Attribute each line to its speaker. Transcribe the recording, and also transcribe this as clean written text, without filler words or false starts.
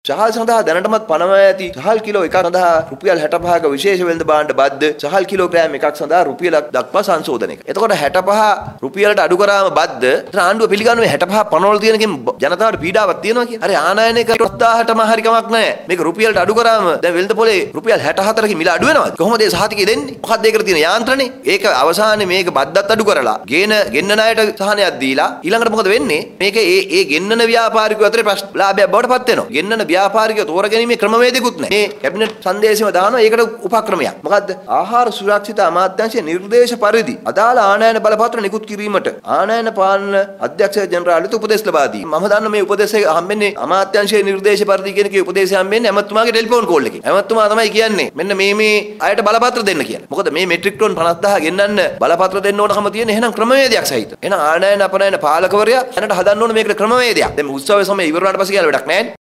Speaker 1: චහල් සඳහා දැනටමත් පනවා ඇති චහල් කිලෝ එකක් සඳහා රුපියල් 65ක විශේෂ වෙළඳ භාණ්ඩ බද්ද චහල් කිලෝග්‍රෑම් එකක් සඳහා රුපියලක් දක්වා සංශෝධනය කරනවා. එතකොට 65 රුපියලට අඩු කරාම බද්ද ආණ්ඩුව පිළිගන්නේ 65 පනවල තියෙනකින් ජනතාවට පීඩාවක් තියෙනවා කියන. හරි ආනයනය කරලා 7000ටම හරි කමක් නැහැ. මේක රුපියලට අඩු කරාම දැන් වෙළඳ පොලේ රුපියල් 64කින් මිල අඩු වෙනවද? කොහොමද ඒ සහතිකය දෙන්නේ? මොකක්ද ඒකට තියෙන යාන්ත්‍රණේ? ඒක අවසානයේ මේක බද්දත් අඩු කරලා ගෙන්න ණයට සහනයක් දීලා ඊළඟට මොකද වෙන්නේ? මේක ඒ ගෙන්නන ව්‍යාපාරිකයෝ අතරේ ලාභයක් බවට පත් වෙනවා. ගෙන්නන ව්‍යාපාරිකයෝ තෝරගැනීමේ ක්‍රමවේදිකුත් නැහැ. මේ කැබිනට් සංදේශෙම දානවා ඒකට උපක්‍රමයක්. මොකද්ද? ආහාර සුරක්ෂිත අමාත්‍යාංශයේ නිර්දේශ පරිදි අදාළ ආනයන බලපත්‍ර නිකුත් කිරීමට ආනයන පාලන අධ්‍යක්ෂ ජනරාල්ට උපදෙස් ලබා දී. මම දන්න මේ උපදෙස් හම්බෙන්නේ අමාත්‍යාංශයේ නිර්දේශ පරිදි කියන කේ උපදේශය හම්බෙන්නේ ඇමතුමාගේ ටෙලිෆෝන් කෝල් එකේ. ඇමතුමා තමයි කියන්නේ මෙන්න මේ අයට බලපත්‍ර දෙන්න කියලා. මොකද මේ මෙට්‍රික් ටොන් 50000 ගෙන්නන්න බලපත්‍ර දෙන්න ඕනකම තියෙන එහෙනම් ක්‍රමවේදයක් සහිත. එහෙනම් ආනයන අපනයන පාලකවරයා දැනට හදන්න ඕන මේකට ක්‍රමවේදයක්. දැන් උත්සවයේ සමය ඉවර වුණාට පස්සේ කියලා වැඩක් නැහැ.